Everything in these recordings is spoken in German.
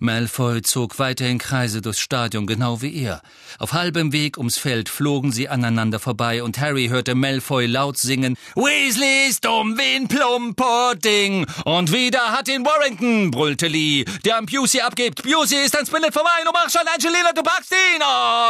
Malfoy zog weiterhin Kreise durchs Stadion, genau wie er. Auf halbem Weg ums Feld flogen sie aneinander vorbei und Harry hörte Malfoy laut singen: »Weasleys dumm wie ein Plumpudding!« »Und wieder hat ihn Warrington«, brüllte Lee, »der an Pusey abgibt. Pusey ist ein Spinnet vorbei. Du machst schon, Angelina, du packst ihn!«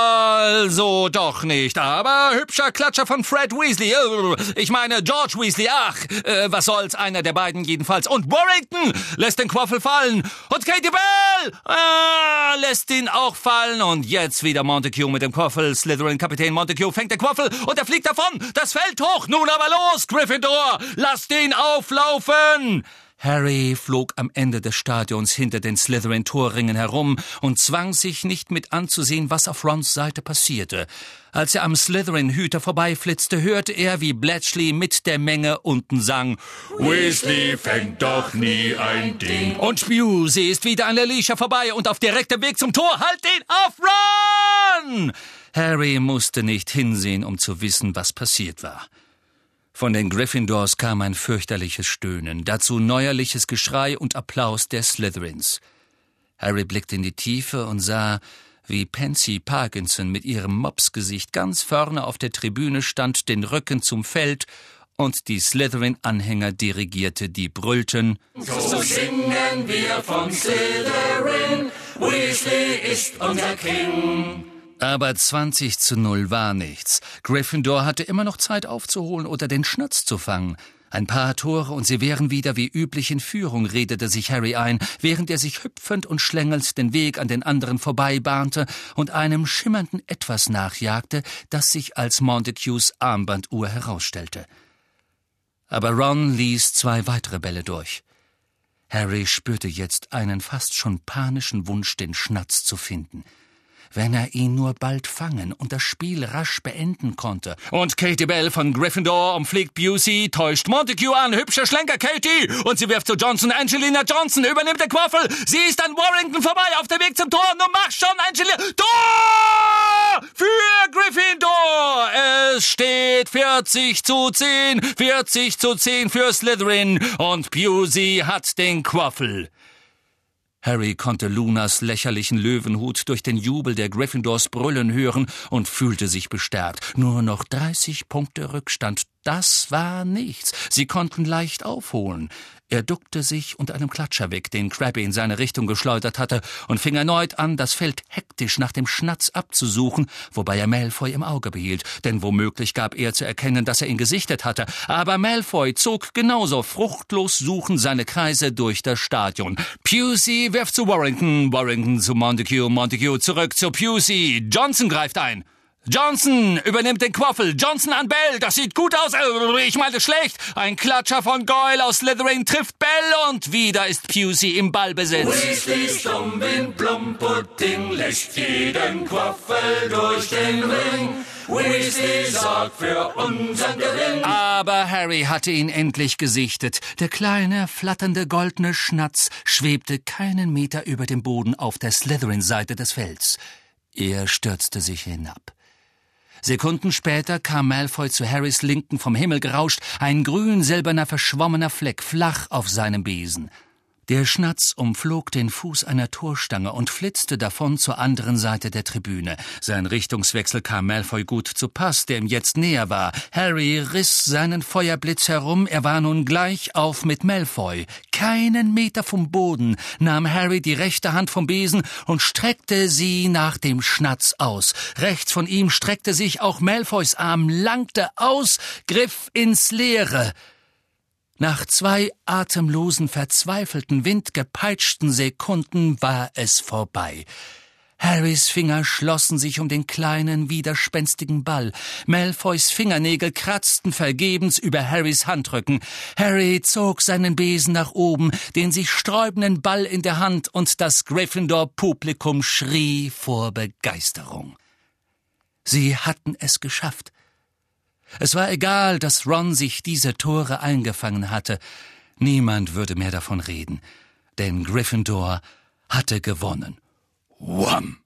»Also doch nicht, aber hübscher Klatscher von Fred Weasley. Ich meine George Weasley. Ach, was soll's, einer der beiden jedenfalls. Und Warrington lässt den Quaffel fallen. Und Katie Bell lässt ihn auch fallen. Und jetzt wieder Montague mit dem Quaffel. Slytherin-Kapitän Montague fängt den Quaffel und er fliegt davon. Das Feld hoch. Nun aber los, Gryffindor. Lasst ihn auflaufen. Harry flog am Ende des Stadions hinter den Slytherin-Torringen herum und zwang sich nicht mit anzusehen, was auf Rons Seite passierte. Als er am Slytherin-Hüter vorbeiflitzte, hörte er, wie Bletchley mit der Menge unten sang: »Weasley fängt doch nie ein Ding.« Und Pusey ist wieder an Alicia vorbei und auf direktem Weg zum Tor. »Halt ihn auf, Ron!« Harry musste nicht hinsehen, um zu wissen, was passiert war. Von den Gryffindors kam ein fürchterliches Stöhnen, dazu neuerliches Geschrei und Applaus der Slytherins. Harry blickte in die Tiefe und sah, wie Pansy Parkinson mit ihrem Mopsgesicht ganz vorne auf der Tribüne stand, den Rücken zum Feld, und die Slytherin-Anhänger dirigierte, die brüllten: »So singen wir von Slytherin, Weasley ist unser King.« Aber 20:0 war nichts. Gryffindor hatte immer noch Zeit aufzuholen oder den Schnatz zu fangen. Ein paar Tore und sie wären wieder wie üblich in Führung, redete sich Harry ein, während er sich hüpfend und schlängelnd den Weg an den anderen vorbeibahnte und einem schimmernden Etwas nachjagte, das sich als Montagues Armbanduhr herausstellte. Aber Ron ließ 2 weitere Bälle durch. Harry spürte jetzt einen fast schon panischen Wunsch, den Schnatz zu finden. Wenn er ihn nur bald fangen und das Spiel rasch beenden konnte. Und Katie Bell von Gryffindor umfliegt Pusey, täuscht Montague an, hübscher Schlenker, Katie! Und sie wirft zu Johnson. Angelina Johnson übernimmt den Quaffel. Sie ist an Warrington vorbei, auf dem Weg zum Tor. Nun mach schon, Angelina! Tor! Für Gryffindor! Es steht 40:10. 40:10 für Slytherin. Und Pusey hat den Quaffel. Harry konnte Lunas lächerlichen Löwenhut durch den Jubel der Gryffindors brüllen hören und fühlte sich bestärkt. Nur noch 30 Punkte Rückstand, das war nichts. Sie konnten leicht aufholen. Er duckte sich unter einem Klatscher weg, den Crabbe in seine Richtung geschleudert hatte, und fing erneut an, das Feld hektisch nach dem Schnatz abzusuchen, wobei er Malfoy im Auge behielt, denn womöglich gab er zu erkennen, dass er ihn gesichtet hatte. Aber Malfoy zog genauso fruchtlos suchend seine Kreise durch das Stadion. Pusey wirft zu Warrington, Warrington zu Montague, Montague zurück zu Pusey. Johnson greift ein. Johnson übernimmt den Quaffel. Johnson an Bell. Das sieht gut aus. Ich meinte schlecht. Ein Klatscher von Goyle aus Slytherin trifft Bell und wieder ist Pusey im Ballbesitz. Weasleys dumm wie ein Plumpudding lässt jeden Quaffel durch den Ring. Weasley sorgt für unseren Gewinn. Aber Harry hatte ihn endlich gesichtet. Der kleine, flatternde, goldene Schnatz schwebte keinen Meter über dem Boden auf der Slytherin-Seite des Felds. Er stürzte sich hinab. Sekunden später kam Malfoy zu Harrys Linken vom Himmel gerauscht, ein grün-silberner, verschwommener Fleck flach auf seinem Besen. Der Schnatz umflog den Fuß einer Torstange und flitzte davon zur anderen Seite der Tribüne. Sein Richtungswechsel kam Malfoy gut zu Pass, der ihm jetzt näher war. Harry riss seinen Feuerblitz herum, er war nun gleich auf mit Malfoy. Keinen Meter vom Boden nahm Harry die rechte Hand vom Besen und streckte sie nach dem Schnatz aus. Rechts von ihm streckte sich auch Malfoys Arm, langte aus, griff ins Leere. Nach 2 atemlosen, verzweifelten, windgepeitschten Sekunden war es vorbei. Harrys Finger schlossen sich um den kleinen, widerspenstigen Ball. Malfoys Fingernägel kratzten vergebens über Harrys Handrücken. Harry zog seinen Besen nach oben, den sich sträubenden Ball in der Hand, und das Gryffindor-Publikum schrie vor Begeisterung. Sie hatten es geschafft. Es war egal, dass Ron sich diese Tore eingefangen hatte. Niemand würde mehr davon reden, denn Gryffindor hatte gewonnen. Wham!